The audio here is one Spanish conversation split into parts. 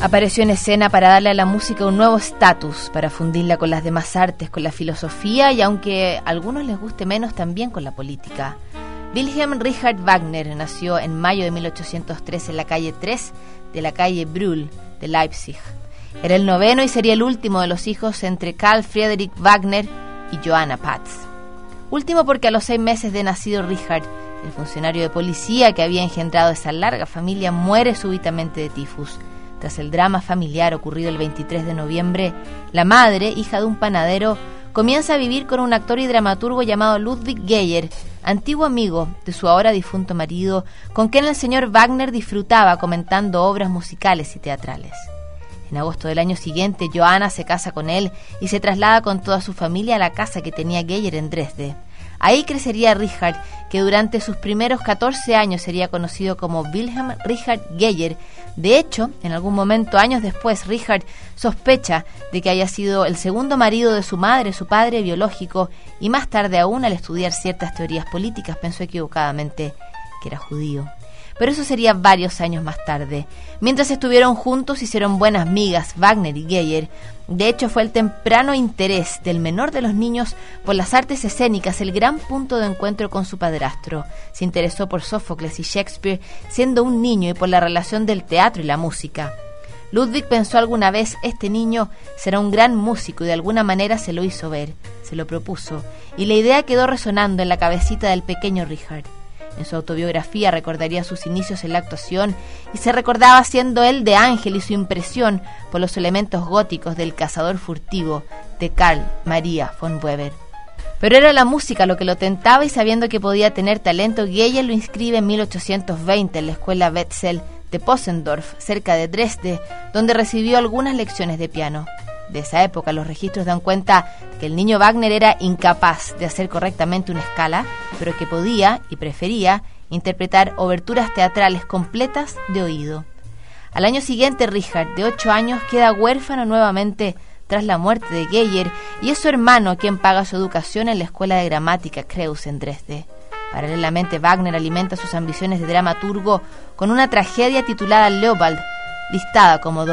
Apareció en escena para darle a la música un nuevo estatus, para fundirla con las demás artes, con la filosofía y, aunque a algunos les guste menos, también con la política. Wilhelm Richard Wagner nació en mayo de 1803 en la calle 3 de la calle Brühl de Leipzig. Era el noveno y sería el último de los hijos entre Carl Friedrich Wagner y Johanna Patz. Último porque a los 6 meses de nacido Richard, el funcionario de policía que había engendrado esa larga familia, muere súbitamente de tifus. Tras el drama familiar ocurrido el 23 de noviembre, la madre, hija de un panadero, comienza a vivir con un actor y dramaturgo llamado Ludwig Geyer, antiguo amigo de su ahora difunto marido, con quien el señor Wagner disfrutaba comentando obras musicales y teatrales. En agosto del año siguiente, Johanna se casa con él y se traslada con toda su familia a la casa que tenía Geyer en Dresde. Ahí crecería Richard, que durante sus primeros 14 años sería conocido como Wilhelm Richard Geyer. De hecho, en algún momento, años después, Richard sospecha de que haya sido el segundo marido de su madre, su padre biológico, y más tarde aún, al estudiar ciertas teorías políticas, pensó equivocadamente que era judío. Pero eso sería varios años más tarde. Mientras estuvieron juntos, hicieron buenas migas Wagner y Geyer. De hecho, fue el temprano interés del menor de los niños por las artes escénicas el gran punto de encuentro con su padrastro. Se interesó por Sófocles y Shakespeare siendo un niño y por la relación del teatro y la música. Ludwig pensó alguna vez, este niño será un gran músico, y de alguna manera se lo hizo ver, se lo propuso, y la idea quedó resonando en la cabecita del pequeño Richard. En su autobiografía recordaría sus inicios en la actuación y se recordaba siendo él de ángel y su impresión por los elementos góticos del Cazador furtivo de Carl Maria von Weber. Pero era la música lo que lo tentaba y, sabiendo que podía tener talento, Geyer lo inscribe en 1820 en la escuela Wetzel de Possendorf, cerca de Dresde, donde recibió algunas lecciones de piano. De esa época, los registros dan cuenta de que el niño Wagner era incapaz de hacer correctamente una escala, pero que podía y prefería interpretar oberturas teatrales completas de oído. Al año siguiente, Richard, de 8 años, queda huérfano nuevamente tras la muerte de Geyer, y es su hermano quien paga su educación en la escuela de gramática Kreuz en Dresde. Paralelamente, Wagner alimenta sus ambiciones de dramaturgo con una tragedia titulada Leopold, listada como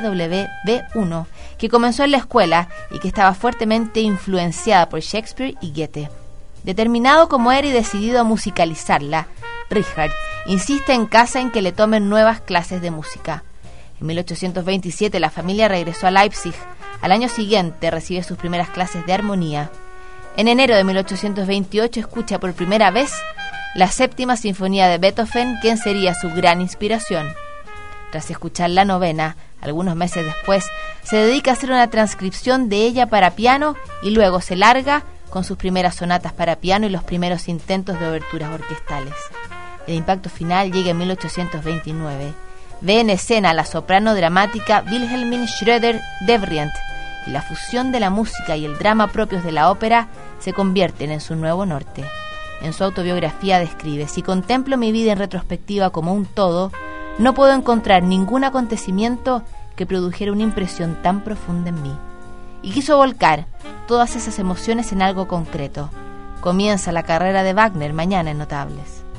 WWB1, que comenzó en la escuela y que estaba fuertemente influenciada por Shakespeare y Goethe. Determinado como era y decidido a musicalizarla, Richard insiste en casa en que le tomen nuevas clases de música. En 1827 la familia regresó a Leipzig. Al año siguiente recibe sus primeras clases de armonía. En enero de 1828 escucha por primera vez la séptima sinfonía de Beethoven, quien sería su gran inspiración. Tras escuchar la novena, algunos meses después, se dedica a hacer una transcripción de ella para piano y luego se larga con sus primeras sonatas para piano y los primeros intentos de oberturas orquestales. El impacto final llega en 1829. Ve en escena a la soprano dramática Wilhelmine Schröder-Devrient, y la fusión de la música y el drama propios de la ópera se convierten en su nuevo norte. En su autobiografía describe: si contemplo mi vida en retrospectiva como un todo, no puedo encontrar ningún acontecimiento que produjera una impresión tan profunda en mí. Y quiso volcar todas esas emociones en algo concreto. Comienza la carrera de Wagner mañana en Notables.